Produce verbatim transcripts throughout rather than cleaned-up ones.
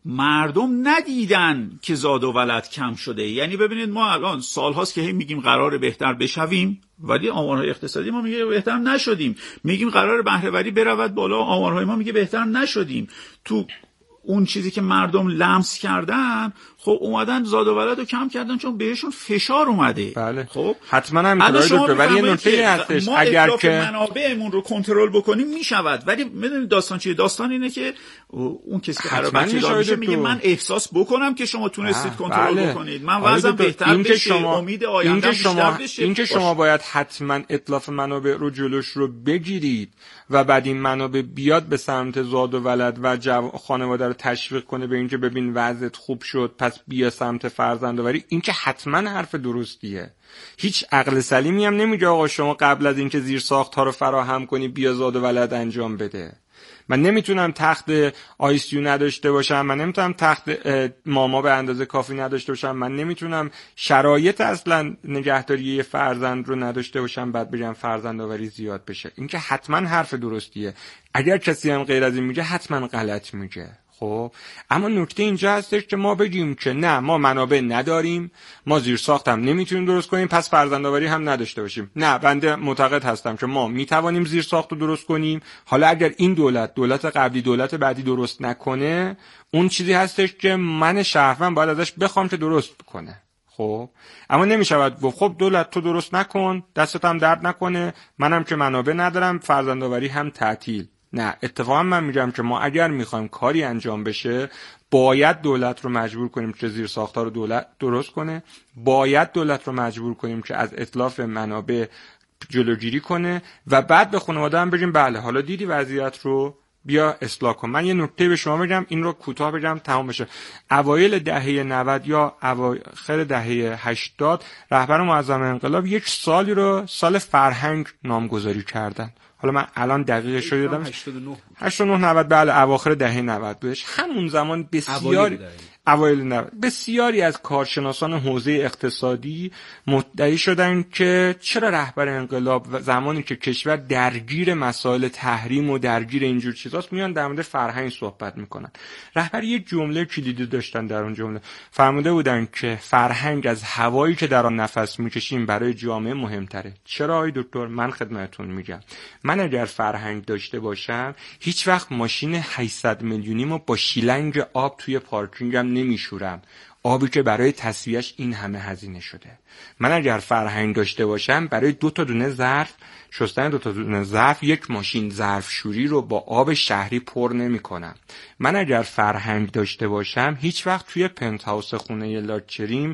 مردم ندیدن که زاد و ولد کم شده. یعنی ببینید ما الان سالهاست که هی میگیم قراره بهتر بشویم ولی آمارهای اقتصادی ما میگه بهتر نشدیم، میگیم قراره بهره‌وری برود بالا، آمارهای ما میگه بهتر نشدیم. تو اون چیزی که مردم لمس کردن خب اومدن زاد و ولد رو کم کردن چون بهشون فشار اومده. بله. خب حتما هم کارای ولی یه نکته هستش اگر که منابعمون رو کنترل بکنیم میشود. ولی میدونید داستان چیه؟ داستان اینه که اون کسی که قرار بچه دار میشه میگه من احساس بکنم که شما تونستید کنترل بله. بکنید، من وضعم بهتر بشه، امید آینده‌ام بیشتر بشه. این که شما باید حتما اتلاف منابع رو جلوش رو بگیرید و بعد این منابع بیاد به سمت زاد و ولد و جو... خانواده رو تشویق کنه به اینکه ببین وضعت خوب شد پس بیا سمت فرزندآوری، این که حتما حرف درستیه. هیچ عقل سلیمی هم نمیگه آقا شما قبل از اینکه زیر ساخت‌ها رو فراهم کنی بیا زاد و ولد انجام بده. من نمیتونم تخت آی سی یو نداشته باشم، من نمیتونم تخت ماما به اندازه کافی نداشته باشم، من نمیتونم شرایط اصلا نگهداری یه فرزند رو نداشته باشم بعد بگم فرزندآوری زیاد بشه. این که حتما حرف درستیه. اگر کسی هم غیر از این میگه حتما غلط میگه. خب اما نکته اینجا هستش که ما بگیم که نه ما منابع نداریم، ما زیر ساخت هم نمیتونیم درست کنیم پس فرزندآوری هم نداشته باشیم. نه، بنده معتقد هستم که ما میتوانیم زیر ساخت رو درست کنیم. حالا اگر این دولت دولت قبلی دولت بعدی درست نکنه اون چیزی هستش که من شهروند باید ازش بخوام که درست کنه. خب اما نمیشود گفت خب دولت تو درست نکن دستت هم درد نکنه منم که منابع ندارم فرزندآوری هم تعطیل. نه، اتفاقا من میگم که ما اگر میخوایم کاری انجام بشه باید دولت رو مجبور کنیم که زیر ساختار رو دولت درست کنه، باید دولت رو مجبور کنیم که از اتلاف منابع جلوگیری کنه و بعد به خانواده هم بگیم بله حالا دیدی وضعیت رو بیا اصلاح کن. من یه نکته به شما بگم این رو کوتاه بگم تمام بشه. اوایل دهه نود یا اواخر دهه هشتاد رهبر معظم انقلاب یک سالی رو سال فرهنگ نامگذاری کردن. حالا من الان دقیقش رو یادم هشتاد و نه نود بله اواخر دهه نود بودش. همون زمان بسیار اوایل نود بسیاری از کارشناسان حوزه اقتصادی مدعی شدن که چرا رهبر انقلاب زمانی که کشور درگیر مسائل تحریم و درگیر اینجور چیزاست میان در مورد فرهنگ صحبت میکنن. رهبر یک جمله کلیدی داشتن، در اون جمله فرموده بودن که فرهنگ از هوایی که در آن نفس میکشیم برای جامعه مهمتره. چرا آقای دکتر؟ من خدمتتون میگم من اگر فرهنگ داشته باشم هیچ وقت ماشین هشتصد میلیونیمو با شیلنگ آب توی پارکینگم نمیشورم، آبی که برای تصفیه‌اش این همه هزینه شده. من اگر فرهنگ داشته باشم برای دو تا دونه ظرف شستن دو تا دونه ظرف یک ماشین ظرفشویی رو با آب شهری پر نمی‌کنم. من اگر فرهنگ داشته باشم هیچ وقت توی پنت هاوس خونه لاکچریم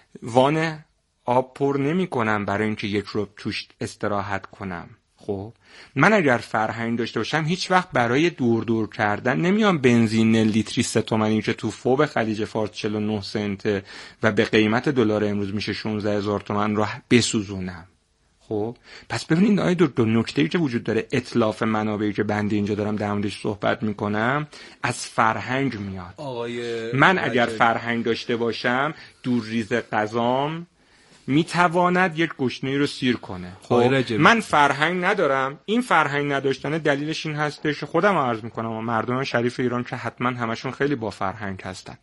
وان آب پر نمی‌کنم برای اینکه یک رو توش استراحت کنم. خب من اگر فرهنگ داشته باشم هیچ وقت برای دور دور کردن نمیام بنزین لیتری سه تومانی که تو فوب خلیج فارس چهل و نه سنته و به قیمت دلار امروز میشه شانزده هزار تومان رو بسوزونم. خب پس ببینید آقای دکتر نکته‌ای که وجود داره اتلاف منابعی که بنده اینجا دارم در موردش صحبت میکنم از فرهنگ میاد. من اگر فرهنگ داشته باشم دورریز غذام میتواند یک گشنه‌ای رو سیر کنه. خب من فرهنگ ندارم. این فرهنگ نداشتن دلیلش این هستش که خودم عرض میکنم و مردم شریف ایران که حتما همشون خیلی با فرهنگ هستن،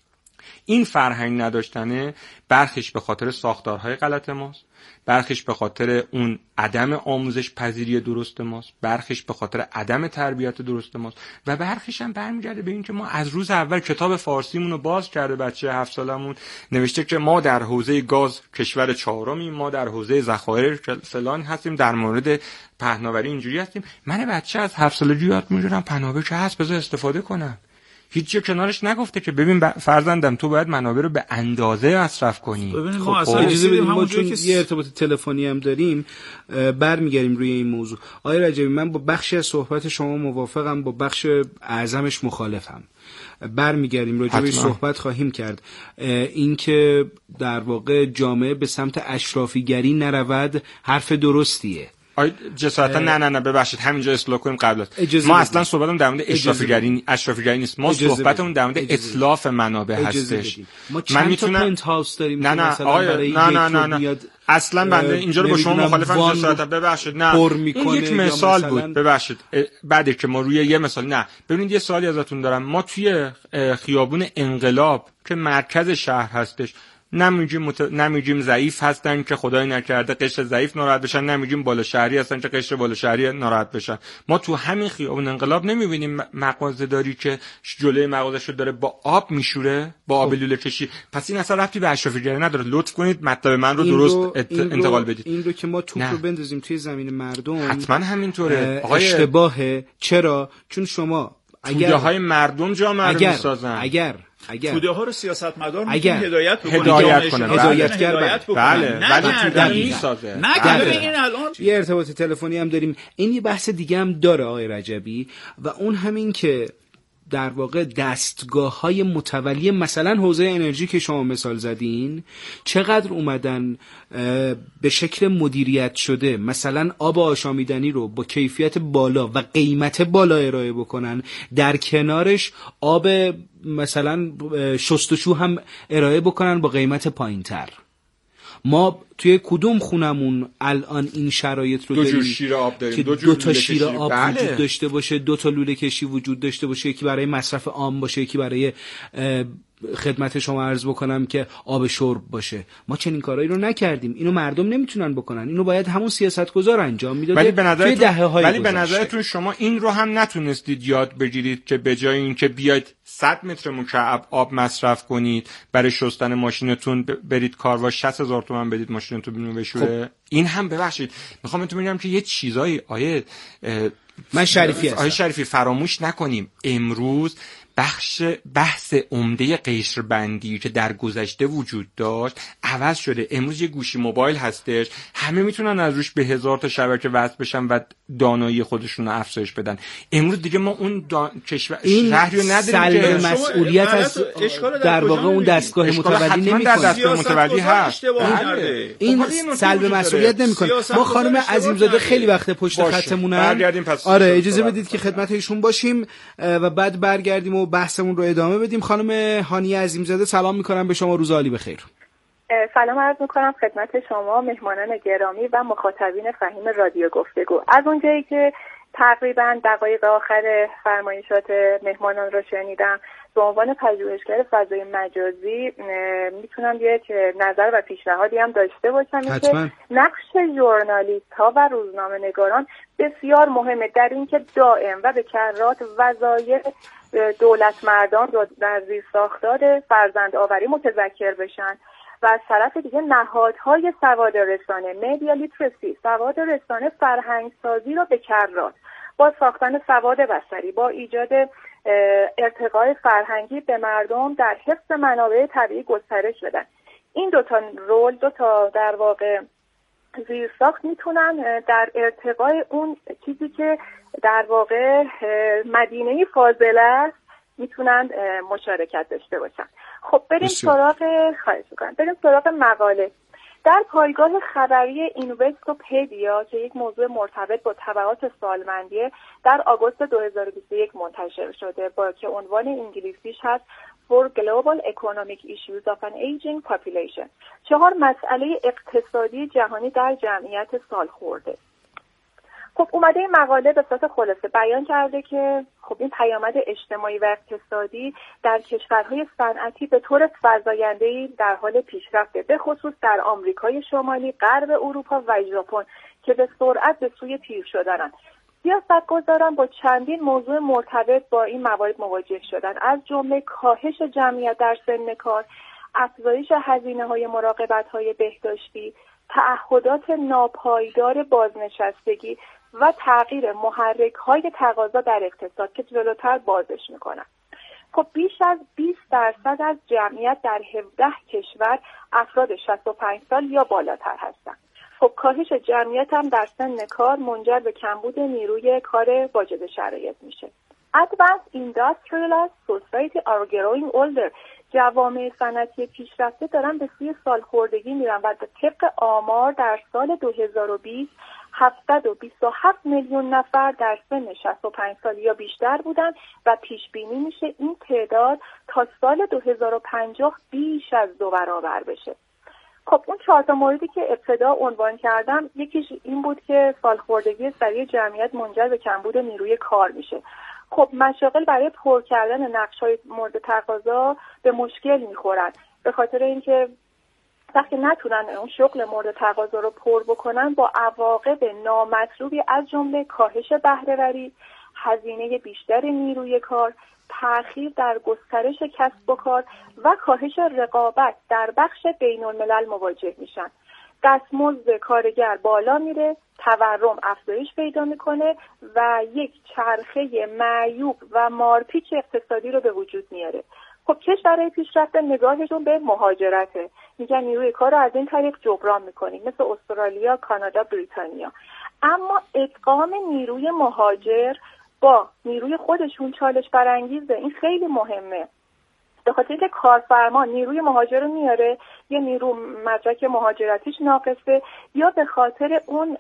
این فرهنگ نداشتنه برخیش به خاطر ساختارهای غلط ماست، برخیش به خاطر اون عدم آموزش پذیری درست ماست، برخیش به خاطر عدم تربیت درست ماست و برخیش هم برمیگرده به این که ما از روز اول کتاب فارسیمون رو باز کرده بچه هفت سالمون نوشته که ما در حوزه گاز کشور چهارمیم، ما در حوزه ذخایر فلان هستیم، در مورد پهناوری اینجوری هستیم. من بچه از هفت سالگی یاد میگیرم پهناوری که هست بذار استفاده کنم. هیچ جا کنارش نگفته که ببین فرزندم تو باید منابع رو به اندازه مصرف کنی. ببین ما اصلا اجازه بدیم ما چون که یه ارتباط تلفنی هم داریم برمیگردیم روی این موضوع. آقای رجبی من با بخشی از صحبت شما موافقم، با بخش اعظمش مخالفم. برمیگردیم راجع به صحبت خواهیم کرد. این که در واقع جامعه به سمت اشرافیگری نرود حرف درستیه. آی جسارتا نه نه نه ببخشید همینجا اصلاح کنیم قبل از ما اصلا صحبتمون در مورد اشرافیگری اشرافیگری نیست، ما صحبتمون در مورد اتلاف منابع هستش. ما چند تا پنت هاوس داریم نه نه مثلا برای نه نه نه نه اصلا بنده اینجا رو با شما مخالفم جسارتا ببخشید نه این یک مثال مثلا... بود ببخشید بعد که ما روی یه مثال نه ببینید یه سوالی ازتون دارم ما توی خیابون انقلاب که مرکز شهر هستش نمیگیم مت... نمیگیم ضعیف هستن که خدای نکرده قشر ضعیف ناراحت بشن نمیگیم بالا شهری هستن که قشر بالا شهری ناراحت بشن ما تو همین خیابون انقلاب نمیبینیم مغازه داری که جلوی مغازه‌شو داره با آب میشوره با آب لوله کشی پس این اصلا ربطی به اشرافی گری نداره لطف کنید مطلب من رو درست رو ات... این انتقال رو بدید این رو که ما توپ رو بندازیم توی زمین مردم حتما همینطوره آقای اشتباهه چرا چون شما اگر توده های مردم جامعه رو میسازن اگر اگر توده ها رو سیاستمدار اگر هدایت بکنه هدایت کنه هدایتگر بله ولی توده میسازه نه این الان یه ارتباط تلفنی هم داریم این یه بحث دیگه هم داره آقای رجبی و اون همین که در واقع دستگاه‌های متولی مثلا حوزه انرژی که شما مثال زدین چقدر اومدن به شکل مدیریت شده مثلا آب آشامیدنی رو با کیفیت بالا و قیمت بالا ارائه بکنن در کنارش آب مثلا شستشو هم ارائه بکنن با قیمت پایین‌تر. ما توی کدوم خونمون الان این شرایط رو دو داریم جور شیر آب داریم که دو, دو تا شیر کشی. آب بله. وجود داشته باشه دو تا لوله کشی وجود داشته باشه یکی برای مصرف عام باشه یکی برای خدمت شما عرض بکنم که آب شرب باشه ما چنین کارهایی رو نکردیم اینو مردم نمیتونن بکنن اینو باید همون سیاستگزار انجام میداده ولی به نظرتون ولی به گذاشته. نظرتون شما این رو هم نتونستید یاد بگیرید که به جای اینکه بیاید صد متر مکعب آب مصرف کنید برای شستن ماشینتون برید کارواش شصت هزار تومان بدید ماشینتون بینو بشوره خب. این هم ببخشید میخوام بهتون بگم که یه چیزایی آیه من شریفی هستم آیه شریفی فراموش نکنیم امروز بخش بحث عمده قشربندی که در گذشته وجود داشت عوض شده امروز یه گوشی موبایل هستش همه میتونن از روش به هزار تا شبکه وصل بشن و دانایی خودشون رو افزایش بدن امروز دیگه ما اون دا... کشور شهری رو نداریم که مسئولیت از در واقع اون دستگاه متولی نمیکنه دستگاه متولی هست این سلب مسئولیت نمیکنه ما خانم عظیمزاده خیلی وقت پشت خطمونن آره اجازه بدید که خدمت ایشون باشیم و بعد برگردیم و بحثمون رو ادامه بدیم. خانم هانی عظیمزاده سلام میکنم به شما روز عالی بخیر. سلام عرض میکنم خدمت شما مهمانان گرامی و مخاطبین فهیم رادیو گفتگو. از اونجایی که تقریبا دقایق آخر فرمایشات مهمانان رو شنیدم به عنوان پژوهشگر فضای مجازی میتونم یک نظر و پیشنهادی هم داشته باشم که نقش ژورنالیست ها و روزنامه نگاران بسیار مهمه در اینکه دائم و به کرات وظایف دولت مردان در زیر ساختار فرزند آوری متذکر بشن و از طرف دیگه نهادهای سواد رسانه مدیا لیترسی سواد رسانه فرهنگ سازی رو به کرات با ساختن سواد بصری با ایجاد ارتقای فرهنگی به مردم در حفظ منابع طبیعی گسترش بدن. این دو تا رول دو تا در واقع زیرساخت میتونن در ارتقای اون چیزی که در واقع مدینه فاضله است میتونن مشارکت داشته باشن. خب بریم سراغ خواهش می‌کنم بریم سراغ مقاله. در پایگاه خبری اینوستوپدیا که یک موضوع مرتبط با تبعات سالمندی در آگوست دو هزار و بیست و یک منتشر شده با که عنوان انگلیسیش هست For Global Economic Issues of an Aging Population چهار مسئله اقتصادی جهانی در جمعیت سالخورده. خب اومده این مقاله به صورت خلاصه بیان کرده که خب این پیامد اجتماعی و اقتصادی در کشورهای صنعتی به طور فزاینده‌ای در حال پیشرفته به خصوص در آمریکای شمالی، غرب اروپا و ژاپن که به سرعت به سوی پیر شدنند. سیاستگزاران با چندین موضوع مرتبط با این موارد مواجه شدند از جمله کاهش جمعیت در سن کار، افزایش هزینه‌های مراقبت‌های بهداشتی، تعهدات ناپایدار بازنشستگی و تغییر محرک‌های تقاضا در اقتصاد که جلوتر بازش می‌کنن. خب بیش از بیست درصد از جمعیت در هفده کشور افراد شصت و پنج سال یا بالاتر هستند. خب کاهش جمعیت هم در سن کار منجر به کمبود نیروی کار واجد شرایط میشه. Advanced Industrialized Society are growing older. جوامع صنعتی پیشرفته دارن به سوی سالخوردگی میرن و طبق آمار در سال دو هزار و بیست هفتصد و بیست و هفت میلیون نفر در سن شصت و پنج سال یا بیشتر بودن و پیش بینی میشه این تعداد تا سال دو هزار و پنجاه بیش از دو برابر بشه. خب اون چهار تا موردی که ابتدا عنوان کردم، یکیش این بود که سالخوردگی سریع جمعیت منجر به کمبود نیروی کار میشه. خب مشاغل برای پر کردن نقش‌های مورد تقاضا به مشکل میخورن، به خاطر اینکه وقتی نتونن اون شغل مورد تقاضا رو پر بکنن با عواقب نامطلوبی از جمله کاهش بهره‌وری، هزینه بیشتر نیروی کار، تأخیر در گسترش کسب و کار و کاهش رقابت در بخش بین الملل مواجه میشن. دستمزد کارگر بالا میره، تورم افزایش پیدا میکنه و یک چرخه معیوب و مارپیچ اقتصادی رو به وجود میاره. خب کشورهای پیشرفته نگاهشون به مهاجرته، میگن نیروی کار رو از این طریق جبران میکنیم، مثل استرالیا، کانادا، بریتانیا. اما ادغام نیروی مهاجر با نیروی خودشون چالش برانگیزه. این خیلی مهمه، به خاطر اینکه کارفرما نیروی مهاجر رو میاره، یا نیرو مدرک مهاجرتیش ناقصه، یا به خاطر اون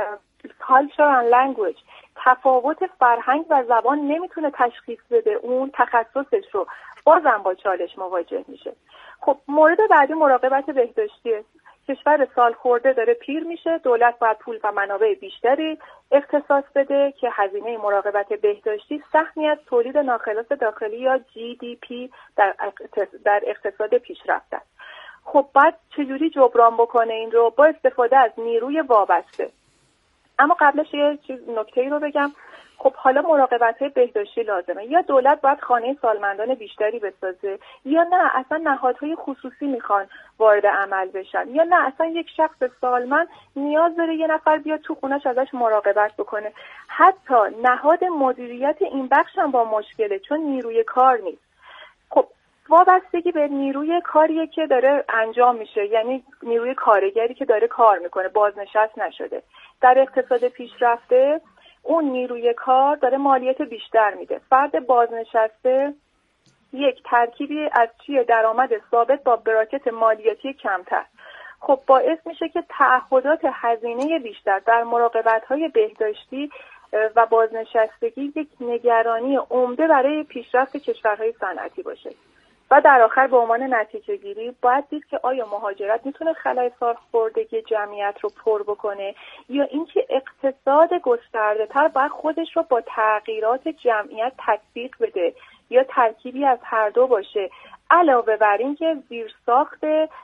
culture and language تفاوت فرهنگ و زبان نمیتونه تشخیص بده اون تخصصش رو، بازم با چالش مواجه میشه. خب مورد بعدی مراقبت بهداشتیه. کشور سالخورده داره پیر میشه، دولت باید پول و منابع بیشتری اختصاص بده که هزینه مراقبت بهداشتی سهمی از تولید ناخالص داخلی یا جی دی پی در در اقتصاد پیشرفته است. خب بعد چجوری جبران بکنه این رو؟ با استفاده از نیروی وابسته. اما قبلش یه چیز نکته‌ای رو بگم. خب حالا مراقبت بهداشتی لازمه، یا دولت باید خانه سالمندان بیشتری بسازه، یا نه اصلا نهادهای خصوصی میخوان وارد عمل بشن، یا نه اصلا یک شخص سالمند نیاز داره یه نفر بیاد تو خونش ازش مراقبت بکنه. حتی نهاد مدیریت این بخش هم با مشکله، چون نیروی کار نیست. خب وابستگی به نیروی کاریه که داره انجام میشه، یعنی نیروی کارگری که داره کار میکنه، بازنشست نشده. در اقتصاد پیشرفته اون نیروی کار داره مالیات بیشتر میده. فرد بازنشسته یک ترکیبی از چیه؟ درآمد ثابت با براکت مالیاتی کمتر. خب باعث میشه که تعهدات هزینه بیشتر در مراقبت‌های بهداشتی و بازنشستگی یک نگرانی عمده برای پیشرفت کشورهای صنعتی باشه. و در آخر به عنوان نتیجه گیری باید دید که آیا مهاجرت میتونه خلای سالخوردگی جمعیت رو پر بکنه، یا اینکه اقتصاد گسترده تر باید خودش رو با تغییرات جمعیت تطبیق بده، یا ترکیبی از هر دو باشه، علاوه بر این که زیرساخت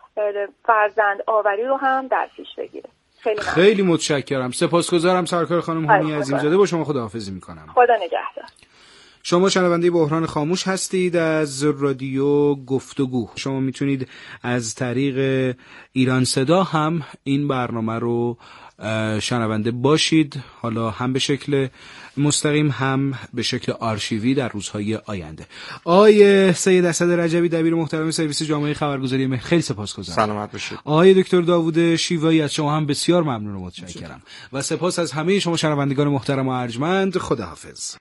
فرزند آوری رو هم در پیش بگیره. خیلی, خیلی متشکرم. سپاسگزارم سرکار خانم هانی عظیمزاده. با شما خداحافظی میکنم. خدا نگهدار. شما شنونده بحران خاموش هستید از رادیو گفتگو. شما میتونید از طریق ایران صدا هم این برنامه رو شنونده باشید، حالا هم به شکل مستقیم هم به شکل آرشیوی در روزهای آینده. آقای سید اسد رجبی دبیر محترم سرویس جامعه خبرگزاری مهر، خیلی سپاسگزارم. سلامت باشید. آقای دکتر داوود شیوایی از شما هم بسیار ممنون و متشکرم و سپاس از همه شما شنوندگان محترم و ارجمند. خداحافظ.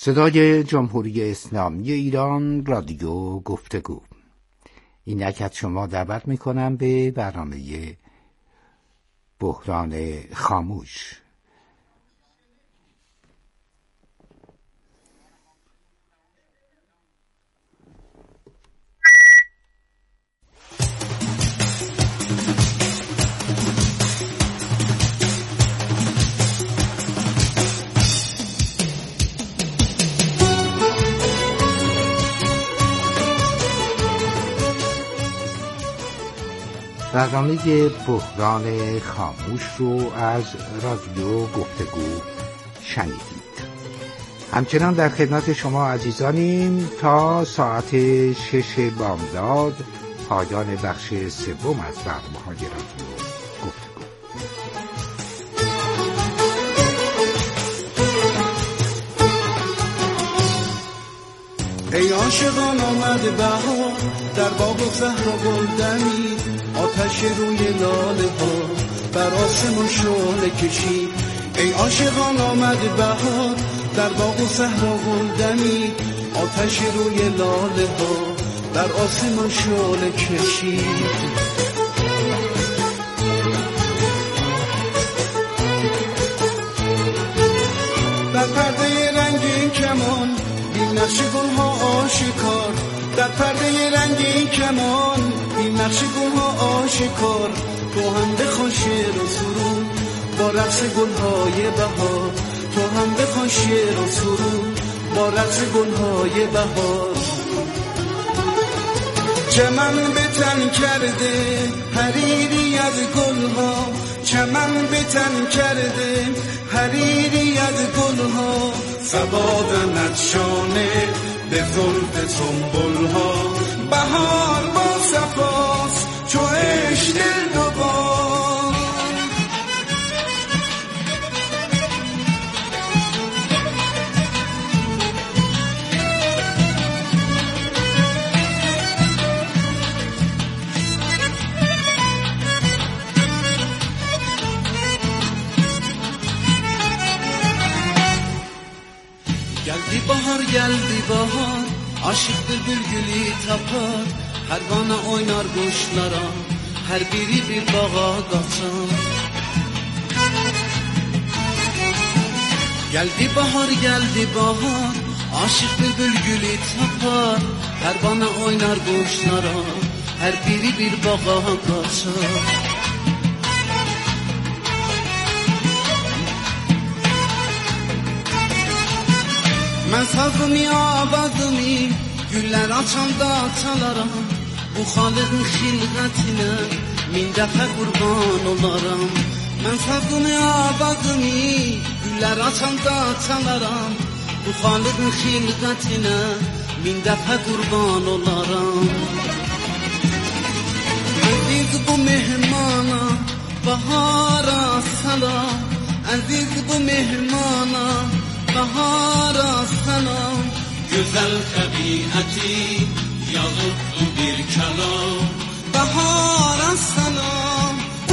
صدای جمهوری اسلامی ایران، رادیو گفتگو. اینک از شما دعوت میکنم به برنامه بحران خاموش. برنامه بحران خاموش رو از رادیو گفتگو شنیدید. همچنان در خدمت شما عزیزانیم تا ساعت شش بامداد، پایان بخش سوم از برنامه‌های رادیو گفتگو. ای عاشقان آمد بهار، در باغ و زهر و گل دمید، آتش روی لاله ها بر آسمان شعله کشید. ای عاشقان آمد بهار، در باغ و صحرا گل دمید، آتش روی لاله ها بر آسمان شعله کشید. در پرده رنگین کمان بی نقش گلها آشکار، در پرده رنگین کمان بی نقش گلها آشکار، تو هم بخوان شعر و سرود با رقص گلهای بهار، تو هم بخوان شعر و سرود با رقص گلهای بهار. چمن به تن کرده حریری از گلها، چمن به تن کرده حریری از گلها، صبا دمد شانه به زلف سنبلها، بهار با صفاست چو عشق دل دوبار. Geldi bahar geldi bahar, aşık bülbül gülü tapar, pervane oynar kuşlara, her biri bir bağa kaçar. Geldi bahar geldi bahar, aşık bülbül gülü tapar, pervane oynar kuşlara, her biri bir bağa kaçar. Ben sazımı avazımı güller açanda çalaram, bu Halid'in xilqətine min dəfə qurban olaram. Ben sazımı avazımı güller açanda çalaram, bu Halid'in xilqətine min dəfə qurban olaram. Əziz bu mehmana bahara salam, əziz bu mehmana bahara salam. Güzel tabiati yazıklı bir kelam, bahara salam.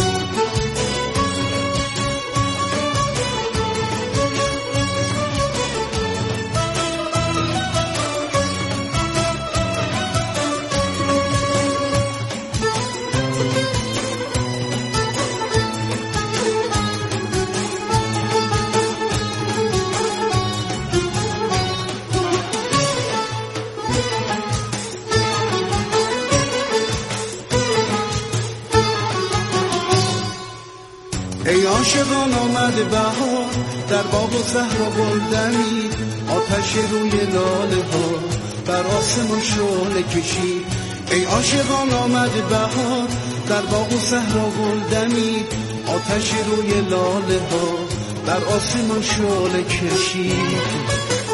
ای عاشقان آمد بهار، در باغ و صحرا گل دمید، آتش روی لاله ها بر آسمان شعله کشید. ای عاشقان آمد بهار، در باغ و صحرا گل دمید، آتش روی لاله ها بر آسمان شعله کشید.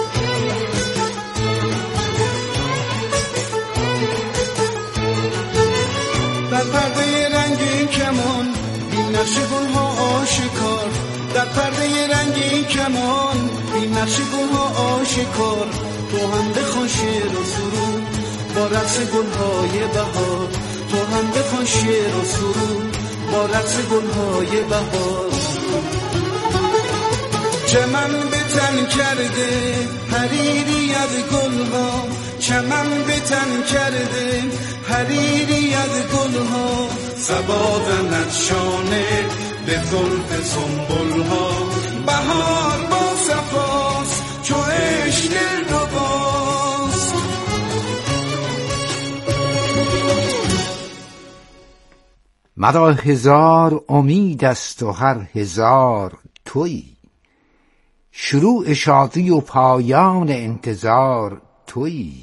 در پرده رنگین کمان بی نقش گلها آشکار، در پرده رنگین کمان بی نقش گلها آشکار، تو هم بخوان شعر و سرود با رقص گلهای بهار، تو هم بخوان شعر و سرود با رقص گلهای بهار. چمن به تن کرده حریری از گلها، چمن به تن کرده حریری از گلها، صبا زند شانه به زلف سنبلها، بهار با صفاست چو عشق دلرباست. مرا هزار امید است و هر هزار تویی، شروع شادی و پایان انتظار تویی.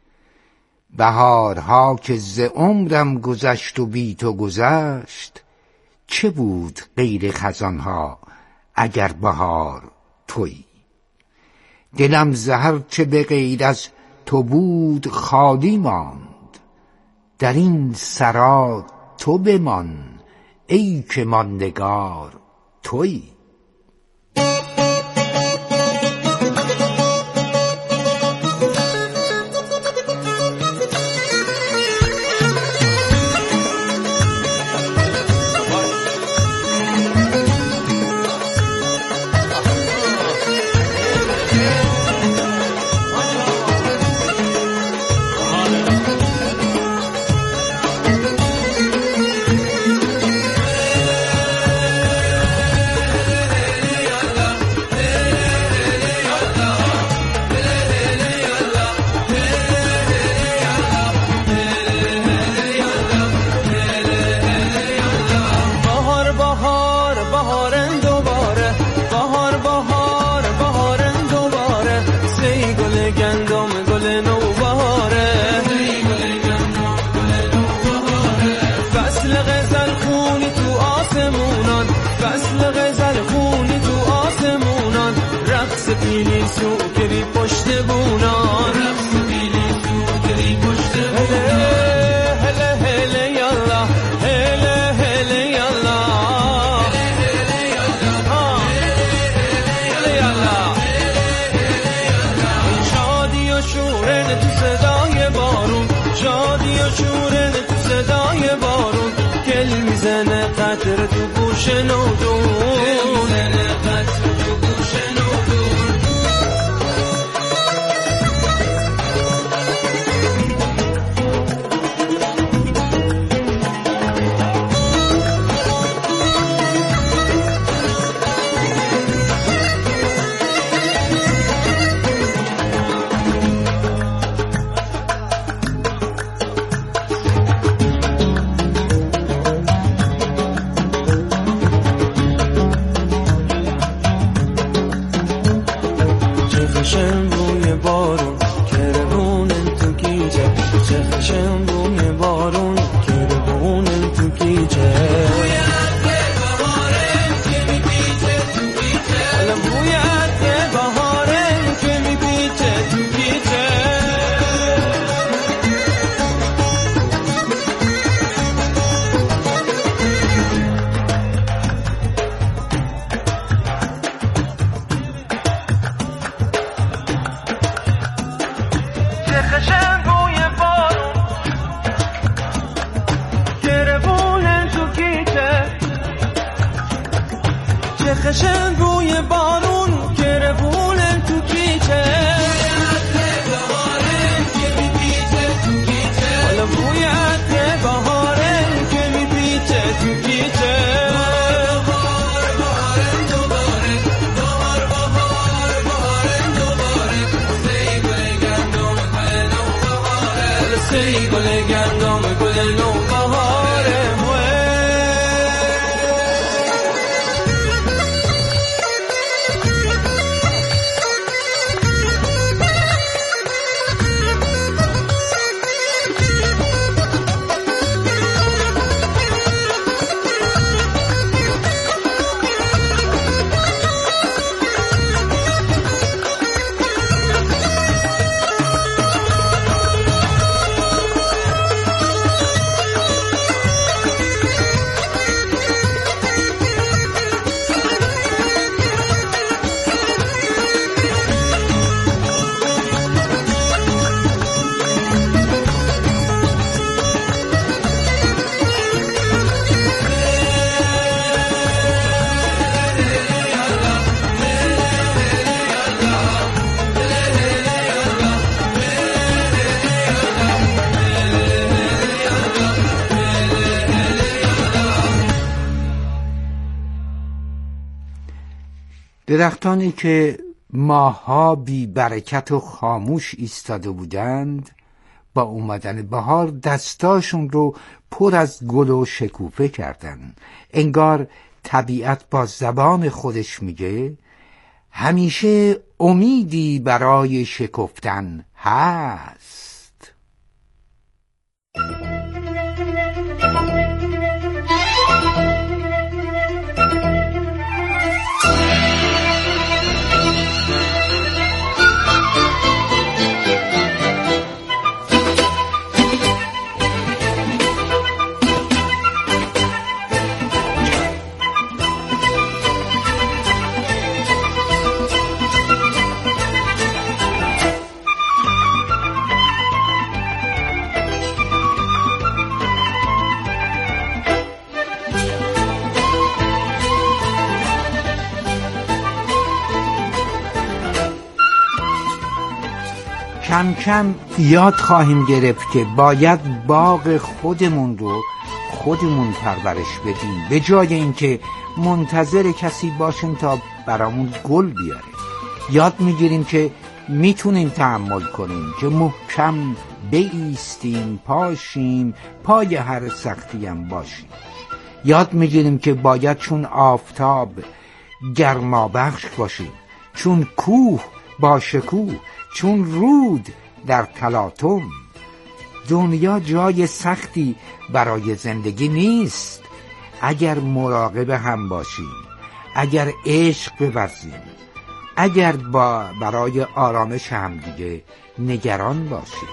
بهارها که ز عمرم گذشت و بی تو گذشت، چه بود غیر خزانها اگر بهار تویی. دلم ز هر چه به غیر از تو بود خالی ماند، در این سرا تو بمان ای که ماندگار تویی. خشن روی بارون که روونه تو کیچه، حالا بوی عطر بهاره که میپیچه تو کیچه. بهار بهار دوباره، بهار بهار بهار دوباره، سی گل گندم گل نوبهاره، سی گل گندم گل نوبهاره. درختانی که ماها بی برکت و خاموش ایستاده بودند با اومدن بهار دستاشون رو پر از گل و شکوفه کردن. انگار طبیعت با زبان خودش میگه همیشه امیدی برای شکفتن هست. کم کم یاد خواهیم گرفت که باید باغ خودمون رو خودمون پرورش بدیم به جای اینکه منتظر کسی باشیم تا برامون گل بیاره. یاد میگیریم که میتونیم تحمل کنیم، که محکم بایستیم، پاشیم، پای هر سختی هم باشیم. یاد میگیریم که باید چون آفتاب گرما بخش باشیم، چون کوه با شکوه، چون رود در تلاطم. دنیا جای سختی برای زندگی نیست اگر مراقب هم باشیم، اگر عشق بورزیم، اگر با برای آرامش هم دیگه نگران باشیم.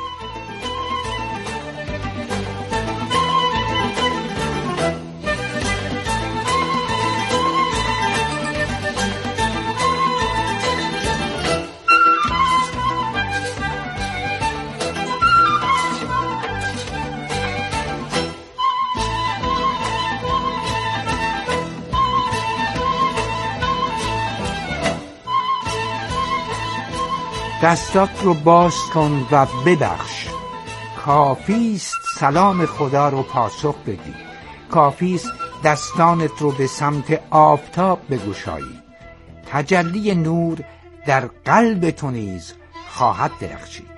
دستات رو باز کن و ببخش. کافیست سلام خدا رو پاسخ بدی. کافیست دستانت رو به سمت آفتاب بگشایی. تجلی نور در قلب تو نیز خواهد درخشید.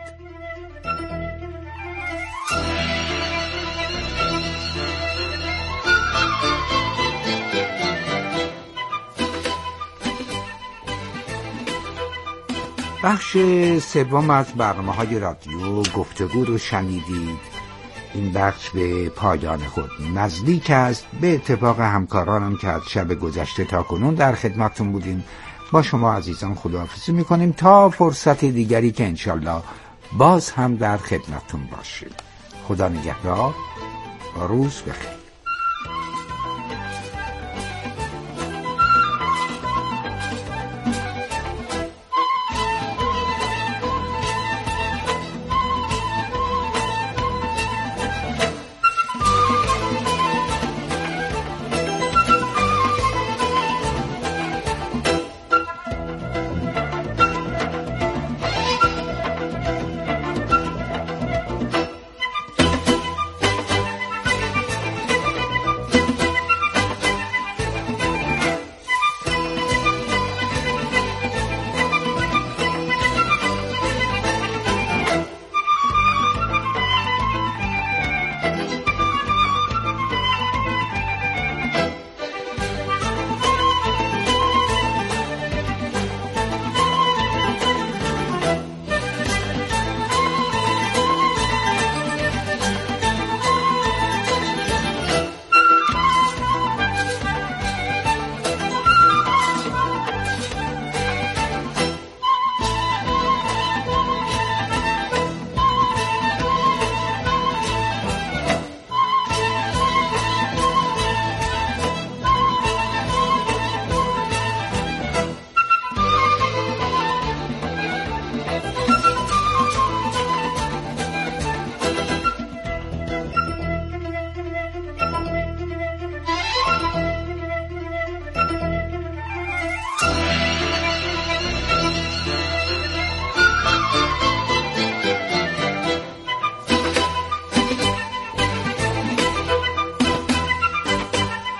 بخش سوم از برنامه‌های رادیو گفتگو رو شنیدید. این بخش به پایان خود نزدیک است. به اتفاق همکارانم که از شب گذشته تا کنون در خدمتتون بودیم با شما عزیزان خداحافظی میکنیم تا فرصت دیگری که انشالله باز هم در خدمتتون باشیم. خدا نگهدار. روز بخیر.